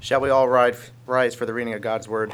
Shall we all rise for the reading of God's Word?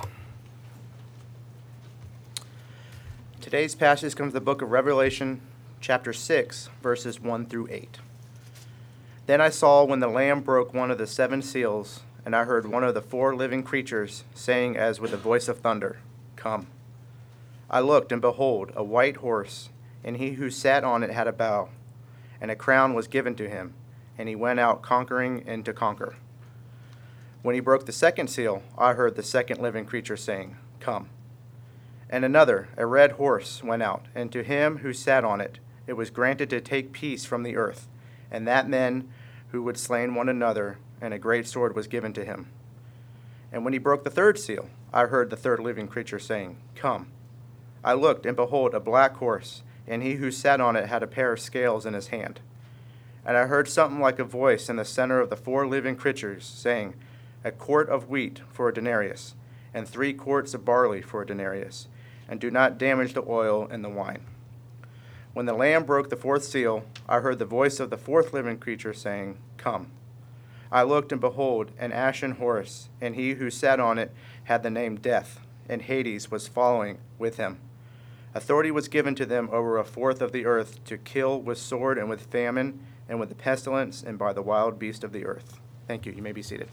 Today's passage comes from the book of Revelation, chapter 6, verses 1 through 8. Then I saw when the Lamb broke one of the seven seals, and I heard one of the four living creatures saying as with a voice of thunder, "Come." I looked, and behold, a white horse, and he who sat on it had a bow, and a crown was given to him, and he went out conquering and to conquer. When he broke the second seal, I heard the second living creature saying, "Come." And another, a red horse, went out, and to him who sat on it, it was granted to take peace from the earth, and that men who would slay one another, and a great sword was given to him. And when he broke the third seal, I heard the third living creature saying, "Come." I looked, and behold, a black horse, and he who sat on it had a pair of scales in his hand. And I heard something like a voice in the center of the four living creatures, saying, "A quart of wheat for a denarius, and 3 quarts of barley for a denarius, and do not damage the oil and the wine." When the Lamb broke the fourth seal, I heard the voice of the fourth living creature saying, "Come." I looked, and behold, an ashen horse, and he who sat on it had the name Death, and Hades was following with him. Authority was given to them over a fourth of the earth to kill with sword and with famine and with the pestilence and by the wild beast of the earth. Thank you. You may be seated.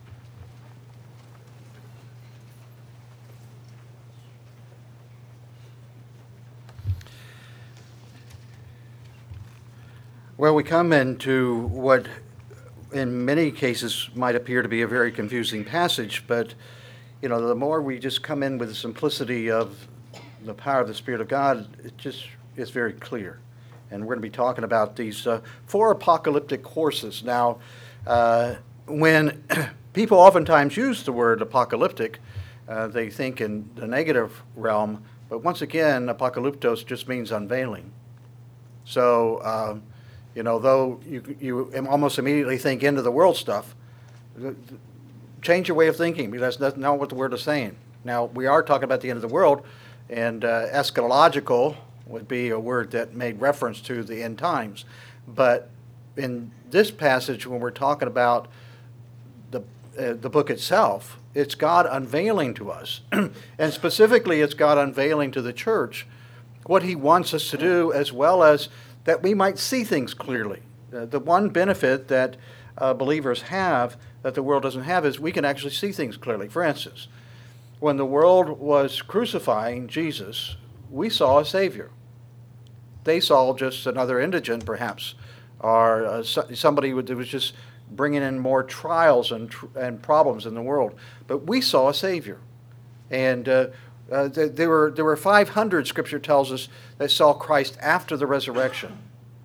Well, we come into what in many cases might appear to be a very confusing passage, but the more we just come in with the simplicity of the power of the Spirit of God, it just is very clear. And we're going to be talking about these 4 apocalyptic horses. Now, when people oftentimes use the word apocalyptic, they think in the negative realm, but once again, apocalyptos just means unveiling. So, though you almost immediately think end of the world stuff, change your way of thinking, because that's not what the word is saying. Now, we are talking about the end of the world, and eschatological would be a word that made reference to the end times. But in this passage, when we're talking about the book itself, it's God unveiling to us. And specifically, it's God unveiling to the church what he wants us to do, as well as that we might see things clearly. The one benefit that believers have that the world doesn't have is we can actually see things clearly. For instance, when the world was crucifying Jesus, we saw a Savior. They saw just another indigent, perhaps, or somebody that was just bringing in more trials and problems in the world. But we saw a Savior. And there were 500, Scripture tells us, that saw Christ after the resurrection.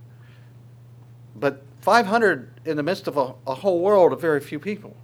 But 500 in the midst of a whole world of very few people.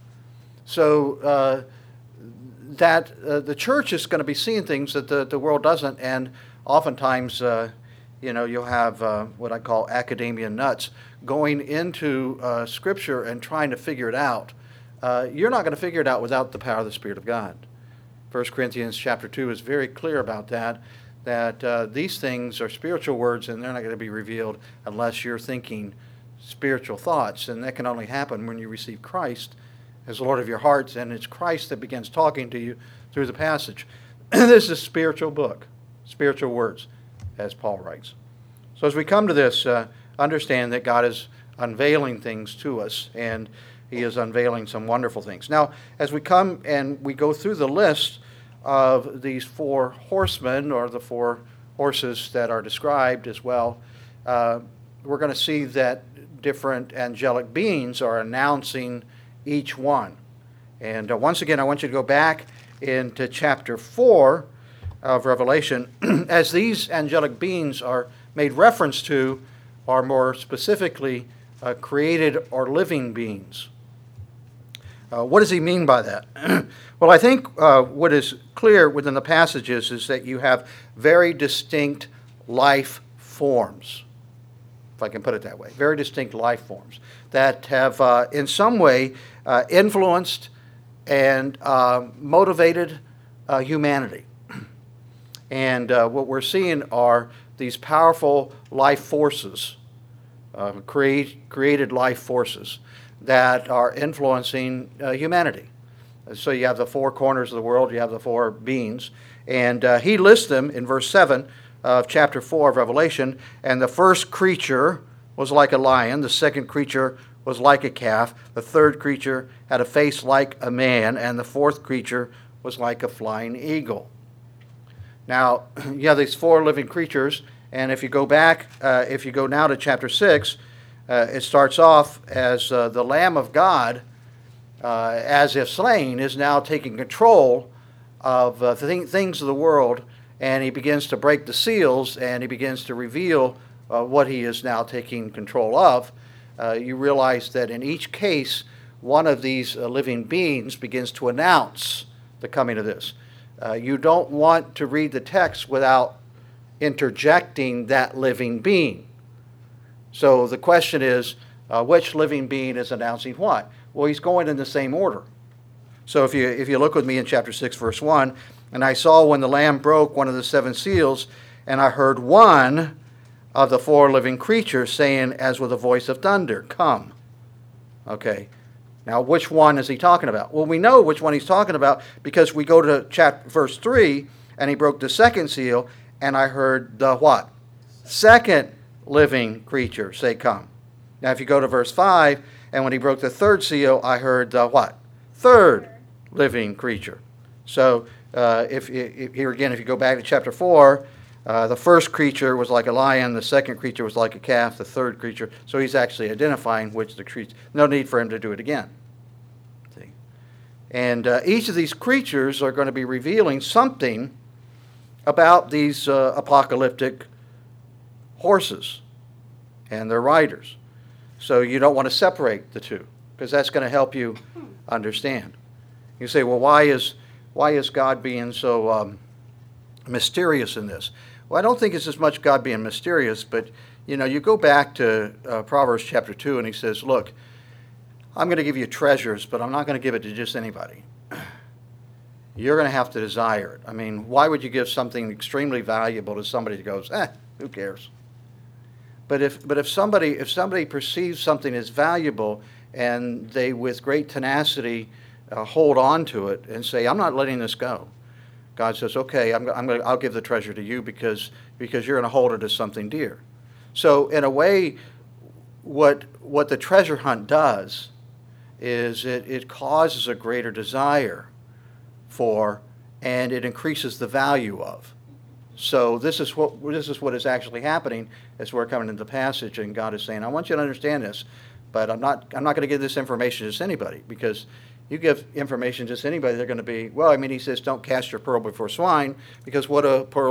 So that the church is going to be seeing things that the world doesn't, and oftentimes, you'll have what I call academia nuts going into Scripture and trying to figure it out. You're not going to figure it out without the power of the Spirit of God. 1 Corinthians chapter 2 is very clear about that these things are spiritual words, and they're not going to be revealed unless you're thinking spiritual thoughts, and that can only happen when you receive Christ as Lord of your hearts, and it's Christ that begins talking to you through the passage. This is a spiritual book, spiritual words, as Paul writes. So as we come to this, understand that God is unveiling things to us, and he is unveiling some wonderful things. Now, as we come and we go through the list of these 4 horsemen, or the 4 horses that are described as well, we're going to see that different angelic beings are announcing each one. And once again, I want you to go back into chapter 4 of Revelation, as these angelic beings are made reference to, are more specifically created or living beings. What does he mean by that? Well, I think what is clear within the passages is that you have very distinct life forms, if I can put it that way, very distinct life forms that have in some way influenced and motivated humanity. And what we're seeing are these powerful life forces, created life forces that are influencing humanity. So you have the four corners of the world, you have the four beings, and he lists them in verse 7 of chapter 4 of Revelation. And the first creature was like a lion, the second creature was like a calf, the third creature had a face like a man, and the fourth creature was like a flying eagle. Now, you have these four living creatures, and if you go back, if you go now to chapter 6, it starts off as the Lamb of God, as if slain, is now taking control of things of the world, and he begins to break the seals, and he begins to reveal what he is now taking control of. You realize that in each case, one of these living beings begins to announce the coming of this. You don't want to read the text without interjecting that living being. So the question is, which living being is announcing what? Well, he's going in the same order. So if you look with me in chapter 6, verse 1, and I saw when the Lamb broke one of the seven seals, and I heard one of the four living creatures saying, as with a voice of thunder, come. Okay. Now, which one is he talking about? Well, we know which one he's talking about because we go to verse 3, and he broke the second seal, and I heard the what? Second living creature say, come. Now, if you go to verse 5, and when he broke the third seal, I heard the what? Third living creature. So, here again, if you go back to chapter 4, the first creature was like a lion, the second creature was like a calf, the third creature. So he's actually identifying which the creature. No need for him to do it again. See? And each of these creatures are going to be revealing something about these apocalyptic horses and their riders. So you don't want to separate the two, because that's going to help you understand. You say, well, why is God being so mysterious in this? Well, I don't think it's as much God being mysterious, but you go back to Proverbs chapter 2, and he says, look, I'm going to give you treasures, but I'm not going to give it to just anybody. You're going to have to desire it. I mean, why would you give something extremely valuable to somebody that goes, who cares? But if somebody perceives something as valuable and they, with great tenacity, hold on to it and say, I'm not letting this go. God says, okay, I'll give the treasure to you because you're going to hold it as something dear. So in a way, what the treasure hunt does is it causes a greater desire for, and it increases the value of. So this is what is actually happening as we're coming into the passage, and God is saying, I want you to understand this, but I'm not going to give this information to just anybody, because you give information to just anybody, they're going to be, well, I mean, he says, don't cast your pearl before swine, because what's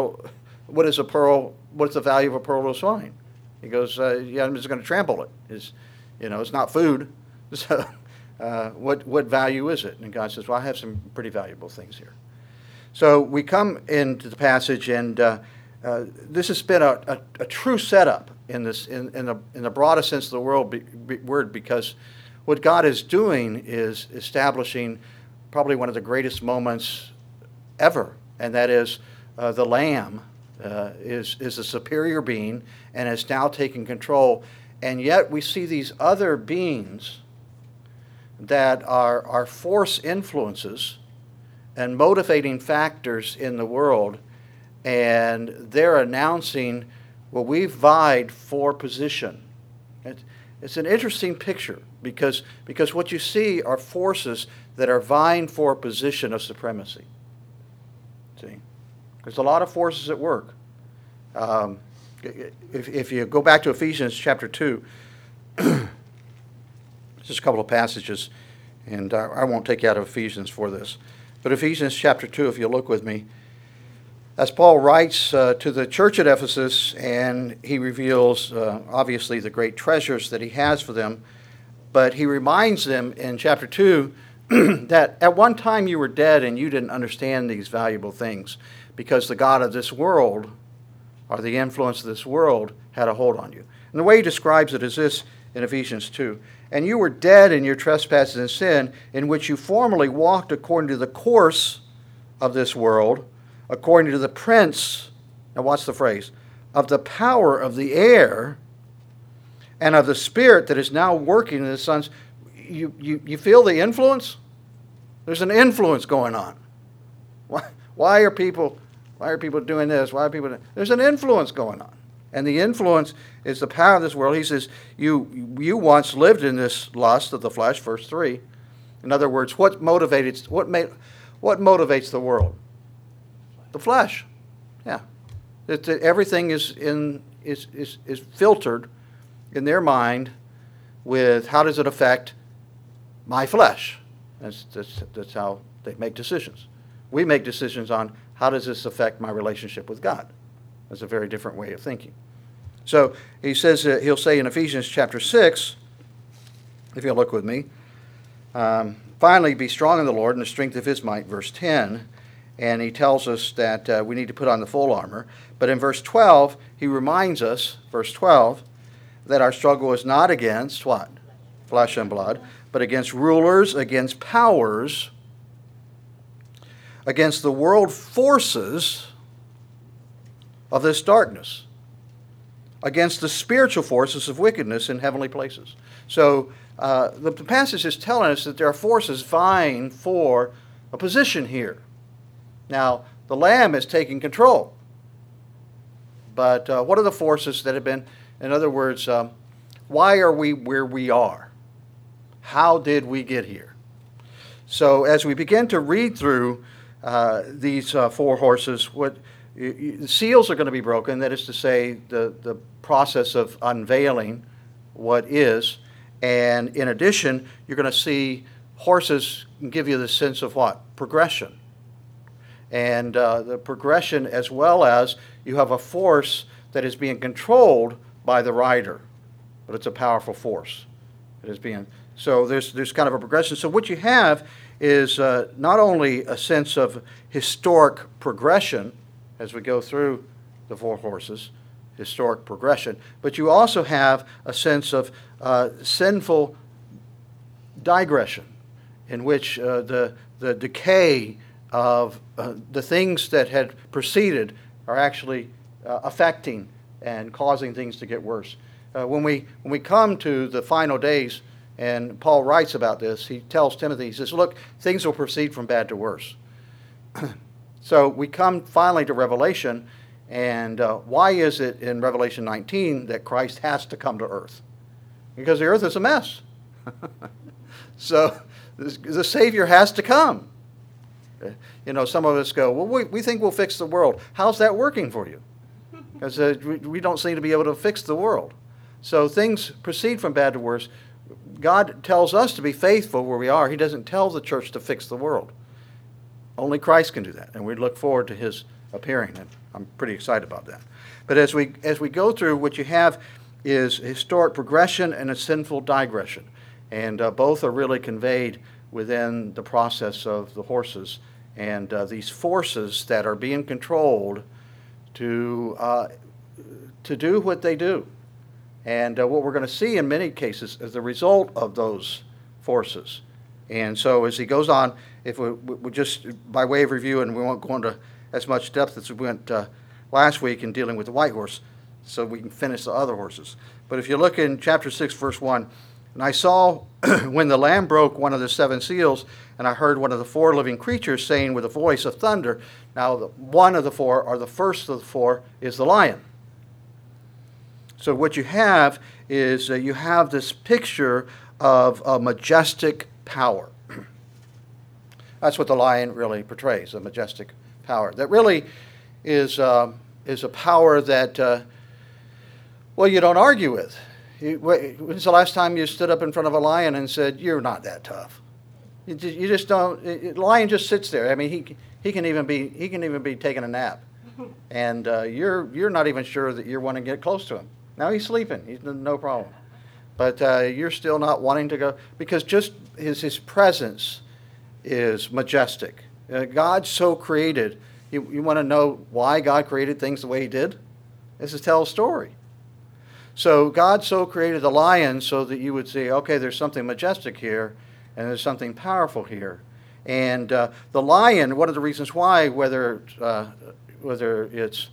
the value of a pearl to a swine? He goes, yeah, I'm just going to trample it. It's not food. So what value is it? And God says, well, I have some pretty valuable things here. So we come into the passage, and this has been a true setup in the broadest sense of the word, because what God is doing is establishing probably one of the greatest moments ever, and that is the Lamb is a superior being and is now taking control, and yet we see these other beings that are force influences and motivating factors in the world, and they're announcing, well, we've vied for position. It's an interesting picture because what you see are forces that are vying for a position of supremacy. See, there's a lot of forces at work. If you go back to Ephesians chapter 2, just a couple of passages, and I won't take you out of Ephesians for this. But Ephesians chapter 2, if you look with me, as Paul writes to the church at Ephesus, and he reveals, obviously, the great treasures that he has for them, but he reminds them in chapter 2 that at one time you were dead and you didn't understand these valuable things because the God of this world, or the influence of this world, had a hold on you. And the way he describes it is this in Ephesians 2. And you were dead in your trespasses and sin, in which you formerly walked according to the course of this world, according to the prince, now watch the phrase, of the power of the air, and of the spirit that is now working in the sons. you feel the influence? There's an influence going on. Why are people doing this? Why are people doing? There's an influence going on. And the influence is the power of this world. He says, you once lived in this lust of the flesh, verse 3. In other words, what motivates the world? The flesh. Yeah. Everything is filtered in their mind with how does it affect my flesh. That's how they make decisions. We make decisions on how does this affect my relationship with God. That's a very different way of thinking. So he says, he'll say in Ephesians chapter 6, if you'll look with me, finally be strong in the Lord and the strength of his might, verse 10. And he tells us that we need to put on the full armor. But in verse 12, he reminds us, verse 12, that our struggle is not against what? Flesh and blood, but against rulers, against powers, against the world forces of this darkness, against the spiritual forces of wickedness in heavenly places. So the passage is telling us that there are forces vying for a position here. Now, the Lamb is taking control. But what are the forces that have been, in other words, why are we where we are? How did we get here? So as we begin to read through these four horses, the seals are going to be broken. That is to say, the process of unveiling what is. And in addition, you're going to see horses give you the sense of what? Progression. And the progression, as well as you have a force that is being controlled by the rider. But it's a powerful force. It is being, so there's kind of a progression. So what you have is not only a sense of historic progression as we go through the four horses, historic progression, but you also have a sense of sinful digression, in which the decay of the things that had preceded are actually affecting and causing things to get worse. When we come to the final days, and Paul writes about this, he tells Timothy, he says, look, things will proceed from bad to worse. So we come finally to Revelation, and why is it in Revelation 19 that Christ has to come to earth? Because the earth is a mess. So the Savior has to come. You know, some of us go, well, we think we'll fix the world. How's that working for you? Because we don't seem to be able to fix the world. So things proceed from bad to worse. God tells us to be faithful where we are. He doesn't tell the church to fix the world. Only Christ can do that, and we look forward to his appearing, and I'm pretty excited about that. But as we go through, what you have is historic progression and a sinful digression, and both are really conveyed within the process of the horses and these forces that are being controlled to do what they do. And what we're going to see in many cases is the result of those forces. And so as he goes on, if we just, by way of review, and we won't go into as much depth as we went last week in dealing with the white horse, so we can finish the other horses. But if you look in chapter 6, verse 1, and I saw when the Lamb broke one of the seven seals, and I heard one of the four living creatures saying with a voice of thunder. Now, one of the four, or the first of the four, is the lion. So what you have is you have this picture of a majestic power. That's what the lion really portrays, a majestic power. That really is a power that, well, you don't argue with. When's the last time you stood up in front of a lion and said, you're not that tough? You just don't. The lion just sits there. I mean, he can even be taking a nap, and you're not even sure that you want to get close to him. Now he's sleeping. He's no problem. But you're still not wanting to go, because just his presence is majestic. God so created. You want to know why God created things the way he did? This is tell a story. So God so created the lion so that you would say, okay, there's something majestic here, and there's something powerful here. And the lion, one of the reasons why, whether it's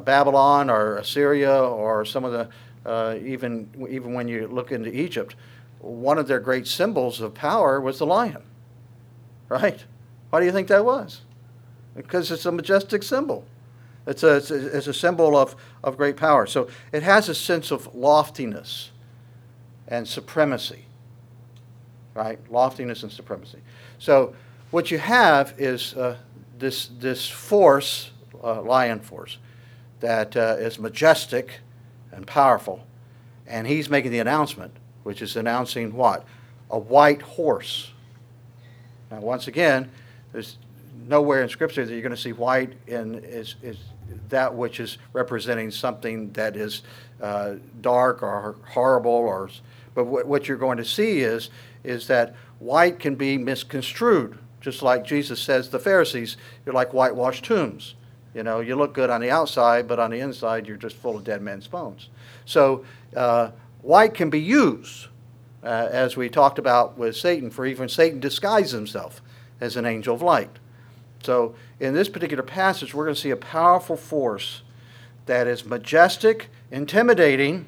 Babylon or Assyria or some of the even when you look into Egypt, one of their great symbols of power was the lion, right? Why do you think that was? Because it's a majestic symbol. It's a symbol of great power. So it has a sense of loftiness and supremacy, right? Loftiness and supremacy. So what you have is this force, lion force, that is majestic and powerful. And he's making the announcement, which is announcing what? A white horse. Now, once again, there's nowhere in Scripture that you're going to see white is that which is representing something that is dark or horrible. But what you're going to see is that white can be misconstrued, just like Jesus says the Pharisees, you're like whitewashed tombs. You know, you look good on the outside, but on the inside you're just full of dead men's bones. So white can be used, as we talked about with Satan, for even Satan disguised himself as an angel of light. So in this particular passage, we're going to see a powerful force that is majestic, intimidating,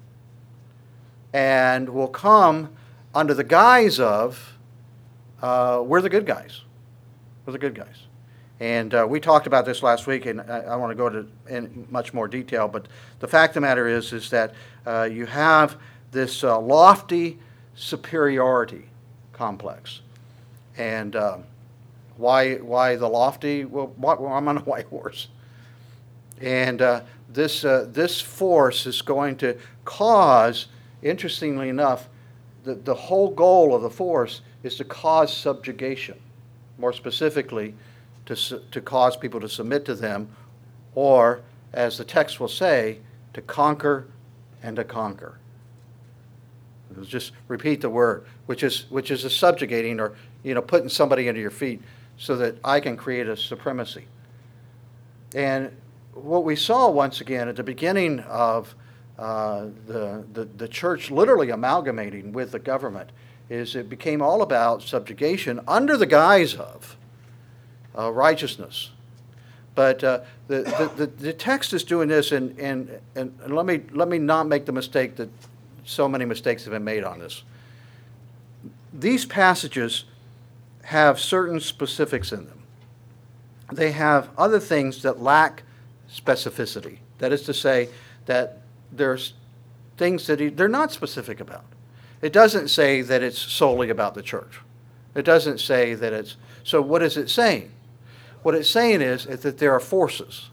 and will come under the guise of, we're the good guys. We're the good guys. And we talked about this last week, and I want to go in much more detail, but the fact of the matter is that you have this lofty superiority complex. And why the lofty? Well, I'm on a white horse. And this force is going to cause, interestingly enough, the whole goal of the force is to cause subjugation. More specifically, to cause people to submit to them, or, as the text will say, to conquer and to conquer. Let's just repeat the word, which is a subjugating, or putting somebody under your feet so that I can create a supremacy. And what we saw once again at the beginning of the church literally amalgamating with the government is it became all about subjugation under the guise of righteousness. But the text is doing this, and let me not make the mistake that so many mistakes have been made on this. These passages have certain specifics in them. They have other things that lack specificity. That is to say, that there's things that they're not specific about. It doesn't say that it's solely about the church. It doesn't say that it's... So what is it saying? What it's saying is that there are forces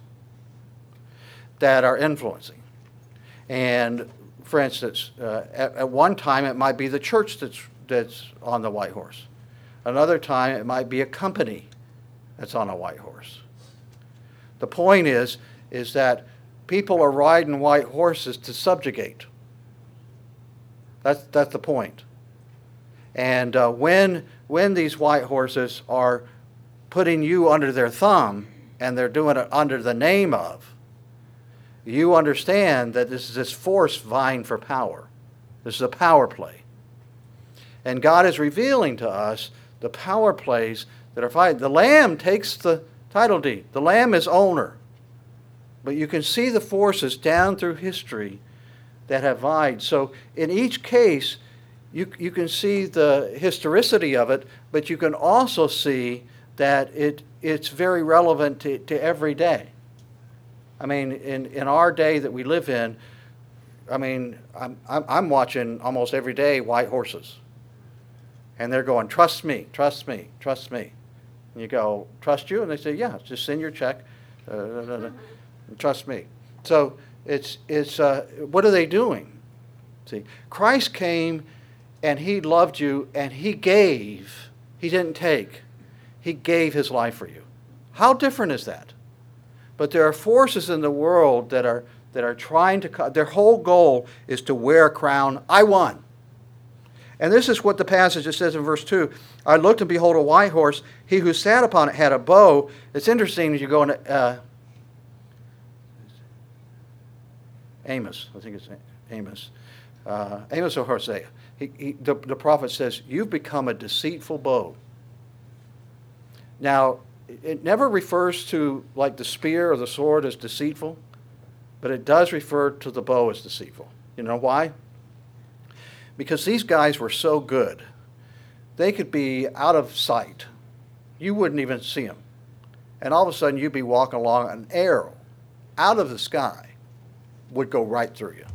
that are influencing. And, for instance, at one time it might be the church that's on the white horse. Another time it might be a company that's on a white horse. The point is that people are riding white horses to subjugate. That's the point. And when these white horses are putting you under their thumb, and they're doing it under the name of, you understand that this is this force vying for power. This is a power play. And God is revealing to us the power plays that are fighting. The Lamb takes the title deed. The Lamb is owner. But you can see the forces down through history that have vied. So in each case, you can see the historicity of it, but you can also see that it's very relevant to every day. I mean, in our day that we live in, I mean, I'm watching almost every day white horses. And they're going, trust me, trust me, trust me. And you go, trust you? And they say, yeah, just send your check. Trust me. So it's what are they doing? See, Christ came and he loved you and he gave. He didn't take. He gave his life for you. How different is that? But there are forces in the world that are trying to, their whole goal is to wear a crown. I won. And this is what the passage says in verse 2. I looked and behold a white horse. He who sat upon it had a bow. It's interesting as you go into Amos. I think it's Amos. Amos or Hosea. The prophet says, you've become a deceitful bow. Now, it never refers to like the spear or the sword as deceitful, but it does refer to the bow as deceitful. You know why? because these guys were so good. They could be out of sight. You wouldn't even see them. And all of a sudden, you'd be walking along, an arrow out of the sky would go right through you.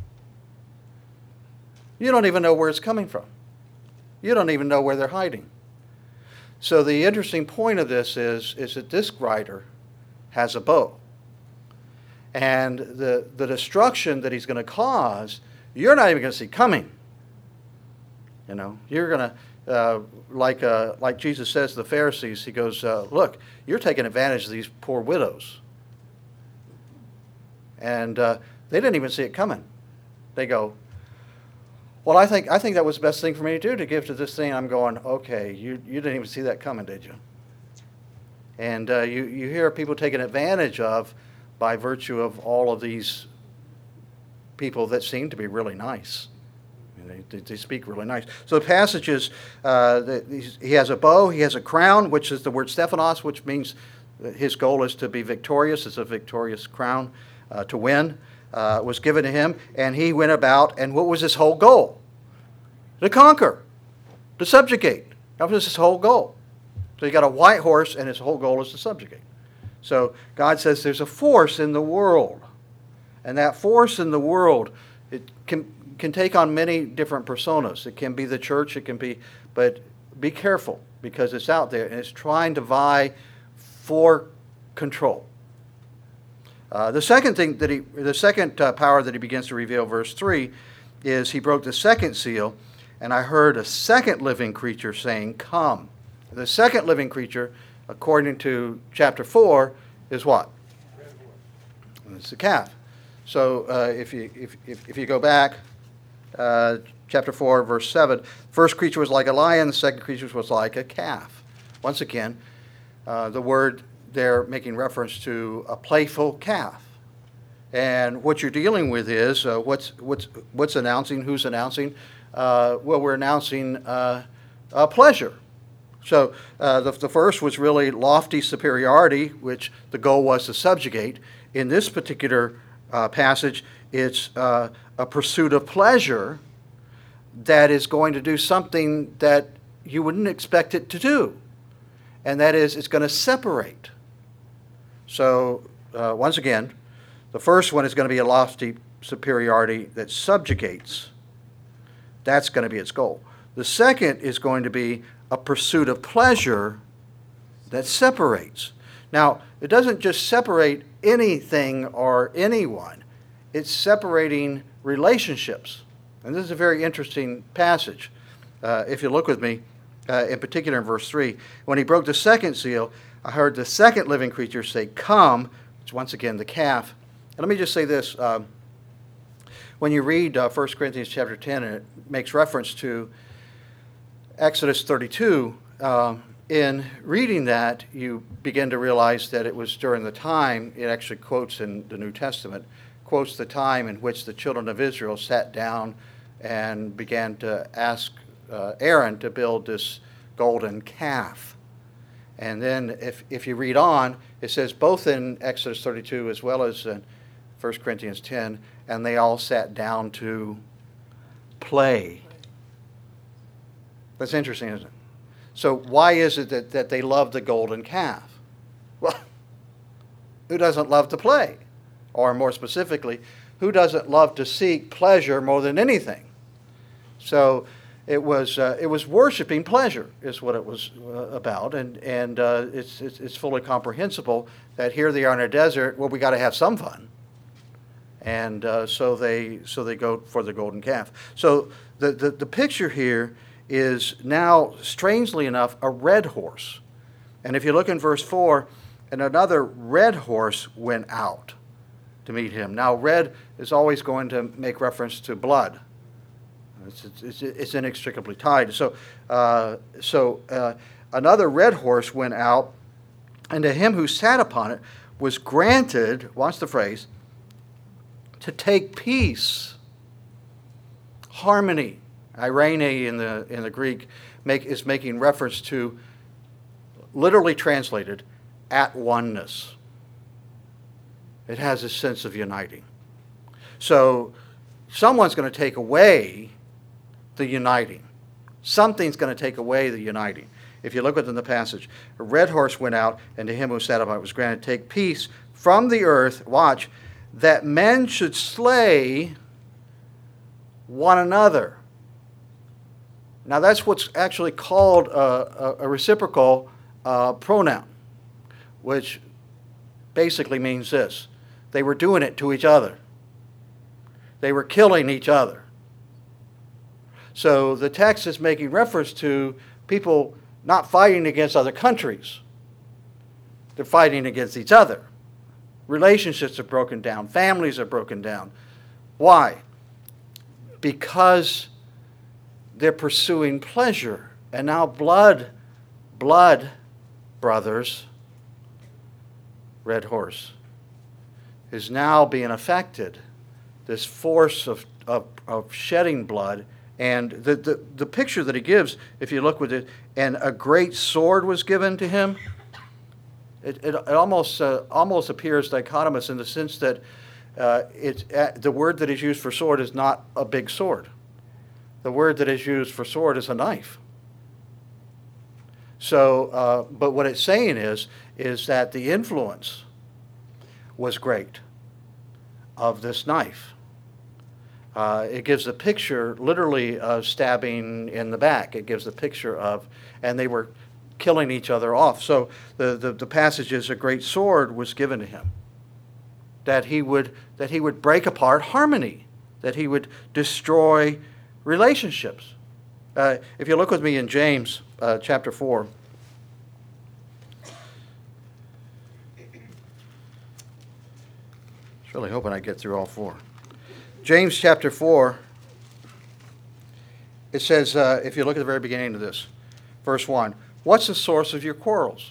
You don't even know where it's coming from. You don't even know where they're hiding. So the interesting point of this is that this rider has a bow. And the destruction that he's going to cause, you're not even going to see coming. You know, you're going to, like Jesus says to the Pharisees, he goes, look, you're taking advantage of these poor widows. And they didn't even see it coming. They go, well, I think that was the best thing for me to do, to give to this thing. I'm going, okay, you didn't even see that coming, did you? And you hear people taken advantage of by virtue of all of these people that seem to be really nice. They speak really nice. So the passage is, he has a bow, he has a crown, which is the word Stephanos, which means his goal is to be victorious. It's a victorious crown to win. Was given to him, and he went about, and what was his whole goal? To conquer, to subjugate. That was his whole goal. So you got a white horse, and his whole goal is to subjugate. So God says there's a force in the world, and that force in the world, it can take on many different personas. It can be the church, it can be, but be careful, because it's out there, and it's trying to vie for control. The second power that he begins to reveal, verse 3, is he broke the second seal, and I heard a second living creature saying, "Come." The second living creature, according to chapter 4, is what? It's the calf. So if you go back, chapter 4, verse 7, first creature was like a lion, the second creature was like a calf. Once again, the word they're making reference to a playful calf. And what you're dealing with is what's announcing, who's announcing? Well, we're announcing pleasure. So the first was really lofty superiority, which the goal was to subjugate. In this particular passage, it's a pursuit of pleasure that is going to do something that you wouldn't expect it to do. And that is, it's going to separate. So, once again, the first one is going to be a lofty superiority that subjugates. That's going to be its goal. The second is going to be a pursuit of pleasure that separates. Now, it doesn't just separate anything or anyone. It's separating relationships. And this is a very interesting passage. If you look with me, in particular in verse 3, when he broke the second seal, I heard the second living creature say, "Come," which once again the calf. And let me just say this. When you read 1 Corinthians chapter 10, and it makes reference to Exodus 32, in reading that, you begin to realize that it was during the time, it actually quotes in the New Testament, quotes the time in which the children of Israel sat down and began to ask Aaron to build this golden calf. And then if you read on, it says both in Exodus 32 as well as in 1 Corinthians 10, and they all sat down to play. That's interesting, isn't it? So why is it that they love the golden calf? Well, who doesn't love to play? Or more specifically, who doesn't love to seek pleasure more than anything? So it was worshiping pleasure is what it was about, and it's fully comprehensible that here they are in a desert. Well, we got to have some fun, and so they go for the golden calf. So the picture here is now, strangely enough, a red horse, and if you look in verse 4, and another red horse went out to meet him. Now, red is always going to make reference to blood. It's inextricably tied. So another red horse went out, and to him who sat upon it was granted, watch the phrase, to take peace, harmony. Irene in the Greek is making reference to, literally translated, at oneness. It has a sense of uniting. So someone's going to take away the uniting. Something's going to take away the uniting. If you look within the passage, a red horse went out, and to him who sat upon it was granted, take peace from the earth, watch, that men should slay one another. Now that's what's actually called a reciprocal pronoun, which basically means this. They were doing it to each other. They were killing each other. So the text is making reference to people not fighting against other countries. They're fighting against each other. Relationships are broken down. Families are broken down. Why? Because they're pursuing pleasure. And now blood, brothers, red horse, is now being affected. This force of shedding blood. And the picture that he gives, if you look with it, and a great sword was given to him, it almost appears dichotomous in the sense that the word that is used for sword is not a big sword. The word that is used for sword is a knife. So, but what it's saying is that the influence was great of this knife. It gives a picture, literally, of stabbing in the back. It gives a picture of, and they were killing each other off. So the passage is, a great sword was given to him, that he would break apart harmony, that he would destroy relationships. If you look with me in James chapter 4. I was really hoping I'd get through all four. James chapter 4, it says, if you look at the very beginning of this, verse 1, what's the source of your quarrels?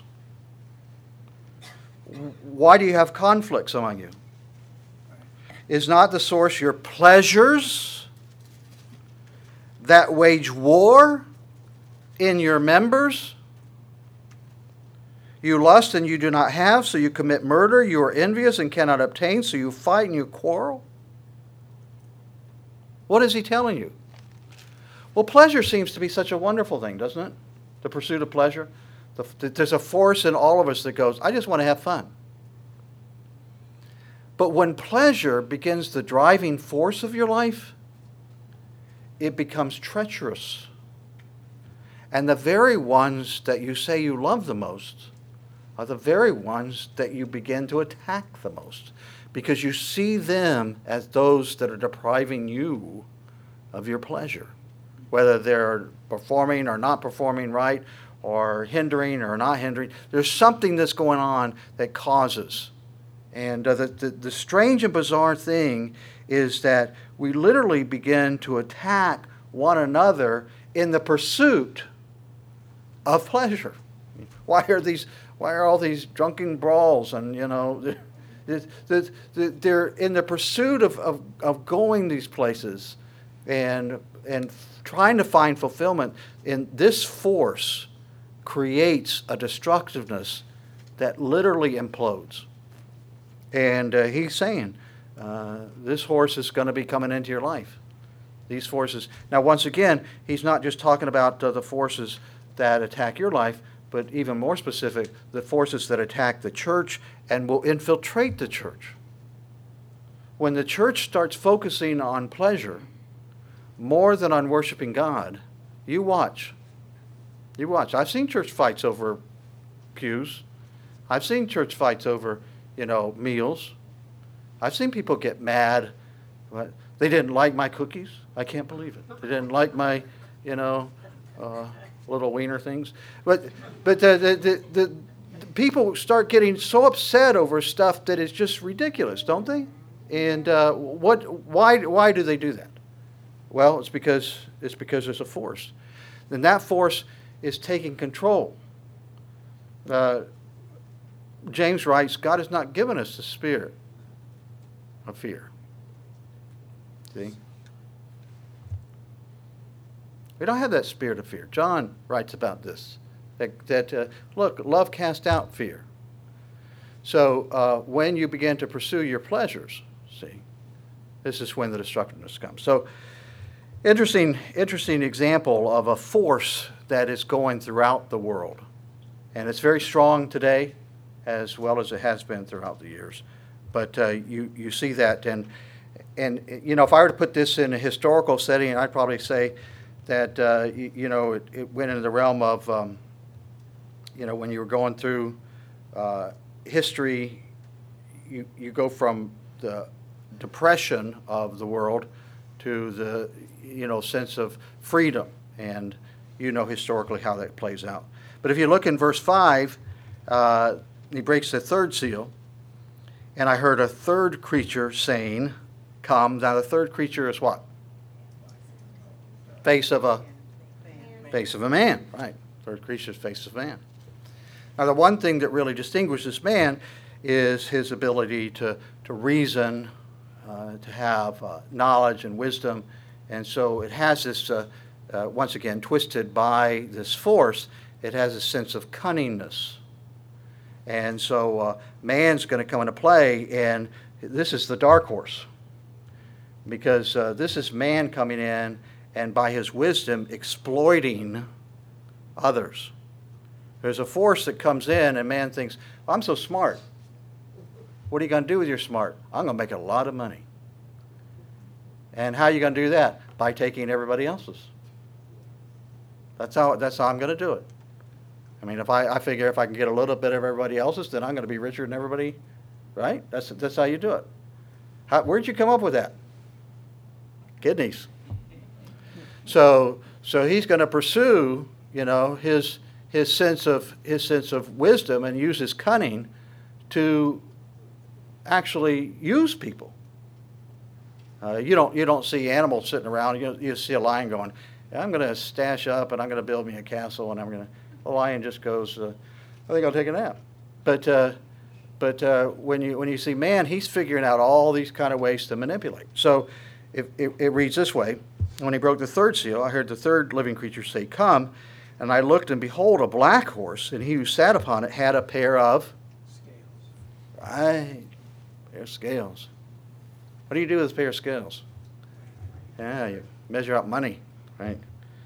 Why do you have conflicts among you? Is not the source your pleasures that wage war in your members? You lust and you do not have, so you commit murder. You are envious and cannot obtain, so you fight and you quarrel. What is he telling you? Well, pleasure seems to be such a wonderful thing, doesn't it? The pursuit of pleasure. There's a force in all of us that goes, I just want to have fun. But when pleasure begins the driving force of your life, it becomes treacherous. And the very ones that you say you love the most are the very ones that you begin to attack the most, because you see them as those that are depriving you of your pleasure, whether they're performing or not performing right, or hindering or not hindering. There's something that's going on that causes. And the strange and bizarre thing is that we literally begin to attack one another in the pursuit of pleasure. Why are all these drunken brawls? And they're in the pursuit of going these places and trying to find fulfillment. And this force creates a destructiveness that literally implodes. And he's saying, this horse is going to be coming into your life. These forces. Now, once again, he's not just talking about the forces that attack your life, but even more specific, the forces that attack the church and will infiltrate the church. When the church starts focusing on pleasure more than on worshiping God, you watch. You watch. I've seen church fights over pews. I've seen church fights over, meals. I've seen people get mad. They didn't like my cookies. I can't believe it. They didn't like my, little wiener things. But the people start getting so upset over stuff that is just ridiculous, don't they? And why do they do that? Well, it's because there's a force. And that force is taking control. James writes, God has not given us the spirit of fear. See? We don't have that spirit of fear. John writes about this. Look, love casts out fear. So when you begin to pursue your pleasures, see, this is when the destructiveness comes. So Interesting example of a force that is going throughout the world. And it's very strong today, as well as it has been throughout the years. But you see that, and if I were to put this in a historical setting, I'd probably say that it went into the realm of when you were going through history, you go from the depression of the world to the sense of freedom, and historically how that plays out. But if you look in verse 5, he breaks the third seal, and I heard a third creature saying, "Come." Now the third creature is what? Face of a man, right? Third creature is face of man. Now the one thing that really distinguishes man is his ability to reason, to have knowledge and wisdom, and so it has this, once again, twisted by this force, it has a sense of cunningness. And so man's going to come into play, and this is the dark horse, because this is man coming in and by his wisdom exploiting others. There's a force that comes in, and man thinks, I'm so smart. What are you going to do with your smart? I'm going to make a lot of money. And how are you going to do that? By taking everybody else's. That's how I'm going to do it. I mean, if I figure if I can get a little bit of everybody else's, then I'm going to be richer than everybody, right? That's how you do it. Where'd you come up with that? Kidneys. So he's going to pursue, his sense of wisdom and use his cunning to actually use people. You don't see animals sitting around. You see a lion going, I'm going to stash up and I'm going to build me a castle, and the lion just goes, I think I'll take a nap. But when you see man, he's figuring out all these kind of ways to manipulate. So it reads this way: when he broke the third seal, I heard the third living creature say, "Come," and I looked, and behold, a black horse, and he who sat upon it had a pair of scales. Right, pair of scales. What do you do with a pair of scales? Yeah, you measure out money, right?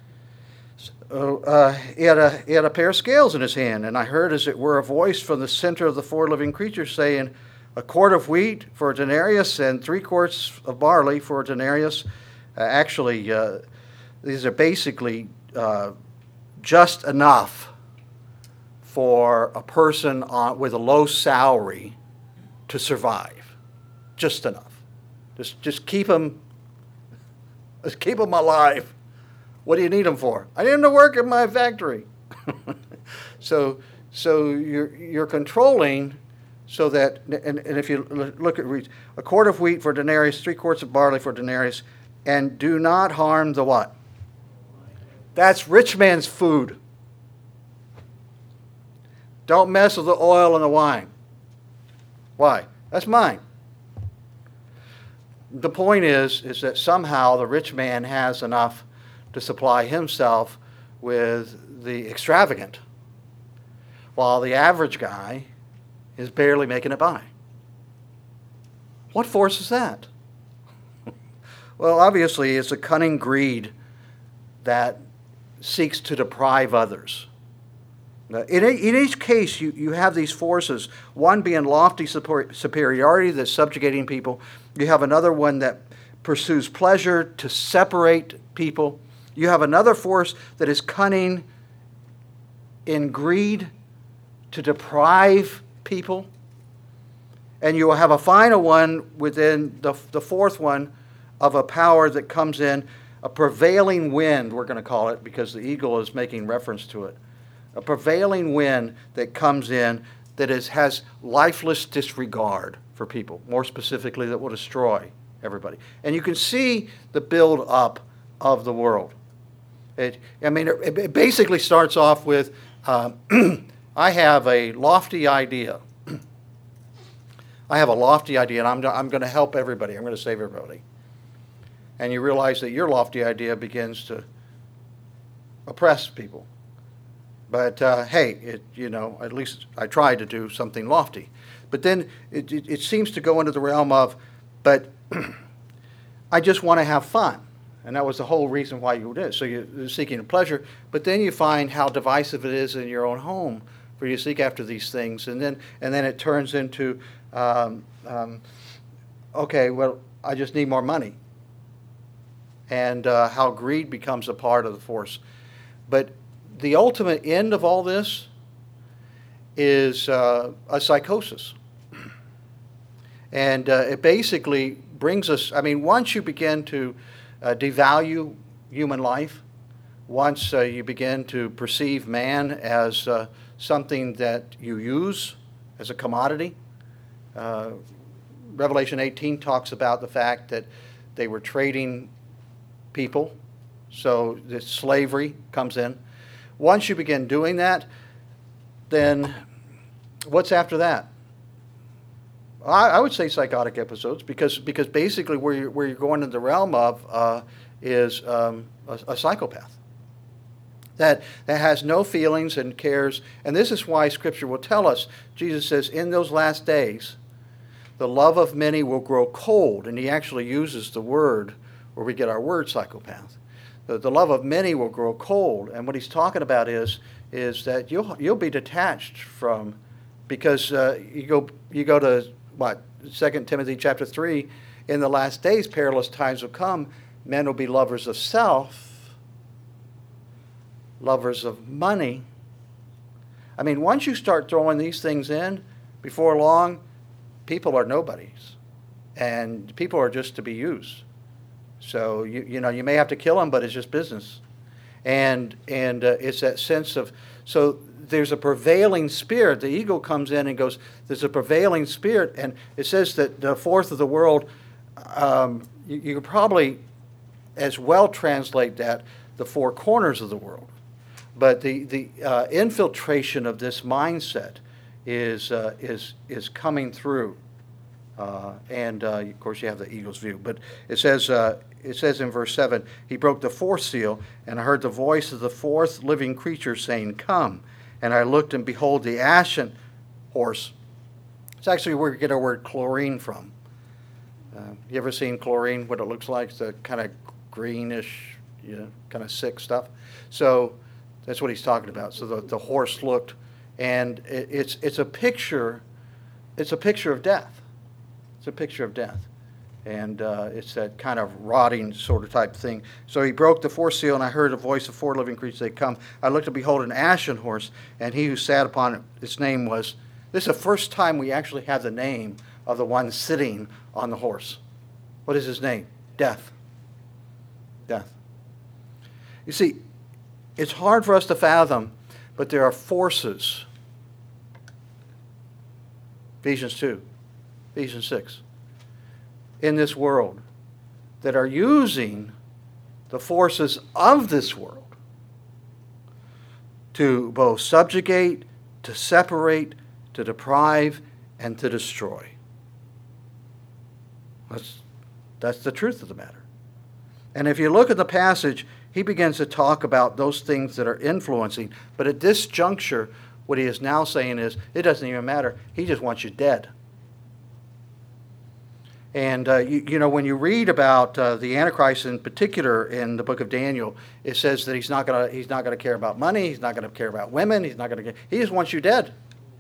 So, he had a pair of scales in his hand, and I heard, as it were, a voice from the center of the four living creatures saying, "A quart of wheat for a denarius, and 3 quarts of barley for a denarius." These are basically just enough for a person with a low salary to survive. Just enough. Just keep them alive. What do you need them for? I need them to work in my factory. So you're controlling so that, and if you look at a quart of wheat for a denarius, 3 quarts of barley for a denarius, and do not harm the what? That's rich man's food. Don't mess with the oil and the wine. Why? That's mine. The point is that somehow the rich man has enough to supply himself with the extravagant, while the average guy is barely making it by. What force is that? Well, obviously, it's a cunning greed that seeks to deprive others. In each case, you have these forces, one being lofty superiority that's subjugating people. You have another one that pursues pleasure to separate people. You have another force that is cunning in greed to deprive people. And you will have a final one within the fourth one of a power that comes in, a prevailing wind, we're going to call it, because the eagle is making reference to it. A prevailing wind that comes in that has lifeless disregard for people, more specifically that will destroy everybody. And you can see the build-up of the world. It basically starts off with, I have a lofty idea. I have a lofty idea, and I'm going to help everybody. I'm going to save everybody. And you realize that your lofty idea begins to oppress people. But hey, at least I tried to do something lofty. But then it seems to go into the realm of, but I just want to have fun. And that was the whole reason why you did it. So you're seeking pleasure, but then you find how divisive it is in your own home for you to seek after these things, and then it turns into, okay, well, I just need more money, and how greed becomes a part of the force. But the ultimate end of all this is a psychosis. And it basically brings us, I mean, once you begin to devalue human life, once you begin to perceive man as something that you use as a commodity, Revelation 18 talks about the fact that they were trading people, so this slavery comes in. Once you begin doing that, then what's after that? I would say psychotic episodes, because basically where you're going in the realm of is a psychopath that has no feelings and cares. And this is why Scripture will tell us, Jesus says, in those last days, the love of many will grow cold. And he actually uses the word where we get our word psychopath. The love of many will grow cold. And what he's talking about is that you'll be detached from, because you go to what, 2 Timothy chapter 3, in the last days perilous times will come. Men will be lovers of self, lovers of money. I mean, once you start throwing these things in, before long, people are nobodies. And people are just to be used. So, you know, you may have to kill them, but it's just business. And it's that sense of, so there's a prevailing spirit. The ego comes in and goes, there's a prevailing spirit. And it says that the fourth of the world, you could probably as well translate that, the four corners of the world. But the infiltration of this mindset is coming through. And of course, you have the eagle's view. But it says in verse 7, he broke the fourth seal, and I heard the voice of the fourth living creature saying, "Come." And I looked, and behold, the ashen horse. It's actually where we get our word chlorine from. You ever seen chlorine, what it looks like? It's a kind of greenish, kind of sick stuff. So that's what he's talking about. So the horse looked, and it's a picture. It's a picture of death. It's a picture of death. And it's that kind of rotting sort of type thing. So he broke the fourth seal, and I heard a voice of four living creatures say, "Come." I looked, and behold, an ashen horse, and he who sat upon it, its name was, this is the first time we actually have the name of the one sitting on the horse. What is his name? Death. Death. You see, it's hard for us to fathom, but there are forces. Ephesians 2, Ephesians 6. In this world that are using the forces of this world to both subjugate, to separate, to deprive, and to destroy. That's the truth of the matter. And if you look at the passage, he begins to talk about those things that are influencing. But at this juncture, what he is now saying is, it doesn't even matter. He just wants you dead. And when you read about the Antichrist in particular in the book of Daniel, it says that he's not going to care about money, he's not going to care about women, he just wants you dead.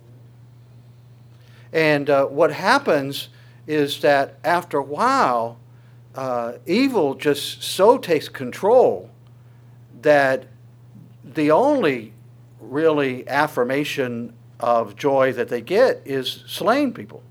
And what happens is that after a while, evil just so takes control that the only really affirmation of joy that they get is slaying people.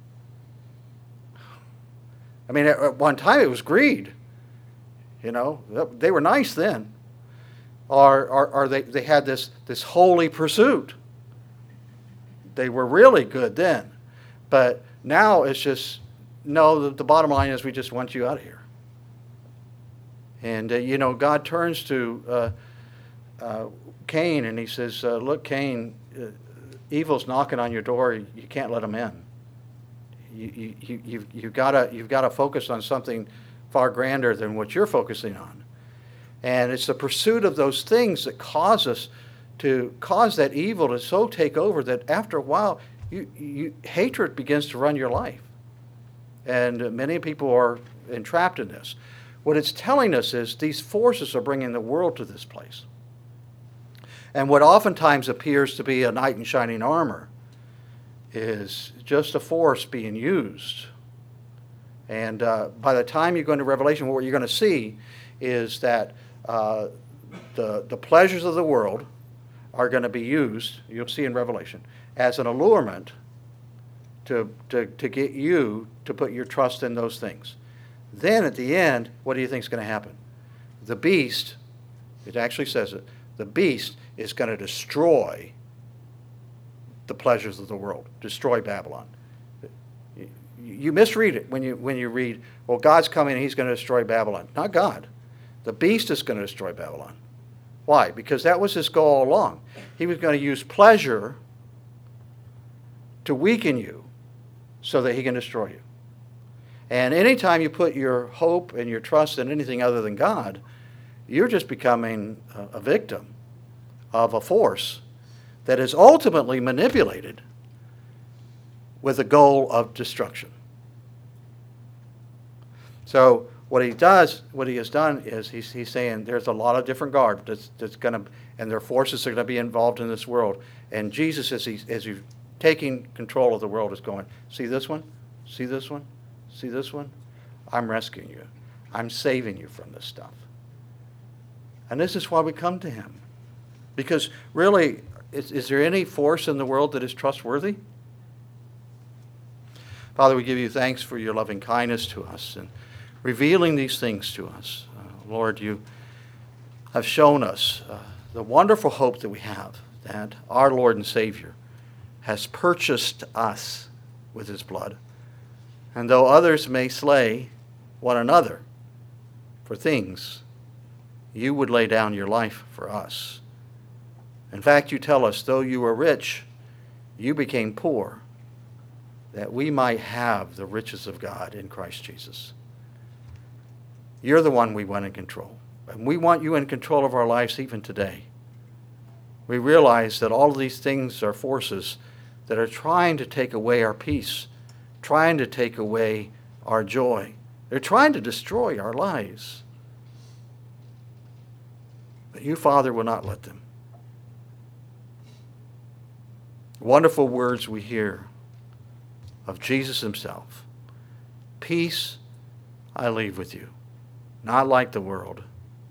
I mean, at one time it was greed. They were nice then. Or they had this holy pursuit. They were really good then. But now it's just, no, the bottom line is we just want you out of here. And, God turns to Cain and he says, look, Cain, evil's knocking on your door. You can't let him in. You've got to focus on something far grander than what you're focusing on. And it's the pursuit of those things that cause that evil to so take over that after a while, hatred begins to run your life. And many people are entrapped in this. What it's telling us is these forces are bringing the world to this place. And what oftentimes appears to be a knight in shining armor is just a force being used. And by the time you go into Revelation, what you're going to see is that the pleasures of the world are going to be used, you'll see in Revelation, as an allurement to get you to put your trust in those things. Then at the end, what do you think is going to happen? The beast, it actually says it, the beast is going to destroy the pleasures of the world, destroy Babylon. You misread it when you read, well, God's coming and he's going to destroy Babylon. Not God. The beast is going to destroy Babylon. Why? Because that was his goal all along. He was going to use pleasure to weaken you so that he can destroy you. And anytime you put your hope and your trust in anything other than God, you're just becoming a victim of a force that is ultimately manipulated with the goal of destruction. So what he has done is he's saying there's a lot of different guard that's going to, and their forces are going to be involved in this world. And Jesus, as he's taking control of the world, is going, see this one? See this one? See this one? I'm rescuing you. I'm saving you from this stuff. And this is why we come to him. Because really, is there any force in the world that is trustworthy? Father, we give you thanks for your loving kindness to us and revealing these things to us. Lord, you have shown us the wonderful hope that we have, that our Lord and Savior has purchased us with his blood. And though others may slay one another for things, you would lay down your life for us. In fact, you tell us, though you were rich, you became poor, that we might have the riches of God in Christ Jesus. You're the one we want in control. And we want you in control of our lives even today. We realize that all of these things are forces that are trying to take away our peace, trying to take away our joy. They're trying to destroy our lives. But you, Father, will not let them. Wonderful words we hear of Jesus himself. Peace I leave with you. Not like the world.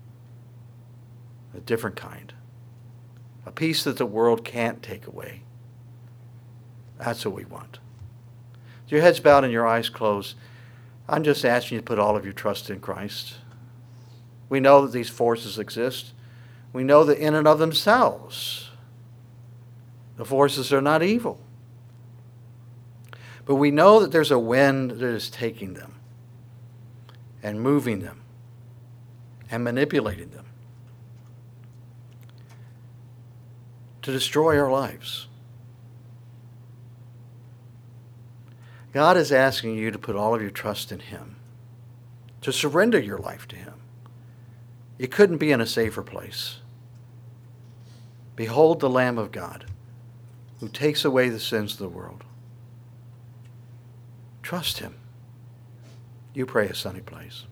A different kind. A peace that the world can't take away. That's what we want. With your heads bowed and your eyes closed, I'm just asking you to put all of your trust in Christ. We know that these forces exist. We know that in and of themselves, the forces are not evil. But we know that there's a wind that is taking them and moving them and manipulating them to destroy our lives. God is asking you to put all of your trust in him, to surrender your life to him. You couldn't be in a safer place. Behold the Lamb of God who takes away the sins of the world. Trust him. You pray a sunny place.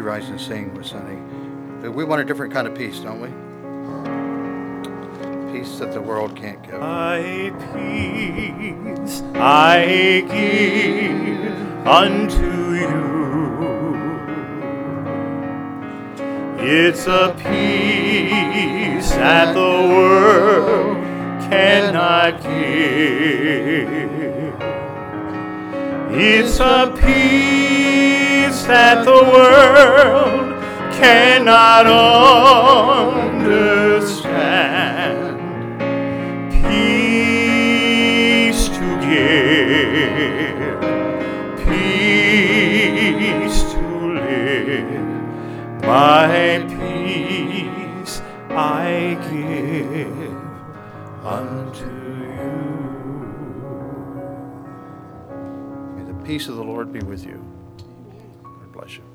you rise and sing with Sonny? We want a different kind of peace, don't we? Peace that the world can't give. My peace I give unto you. It's a peace that the world cannot give. It's a peace that the world cannot understand. Peace to give, peace to live. My peace I give unto you. May the peace of the Lord be with you. God bless you.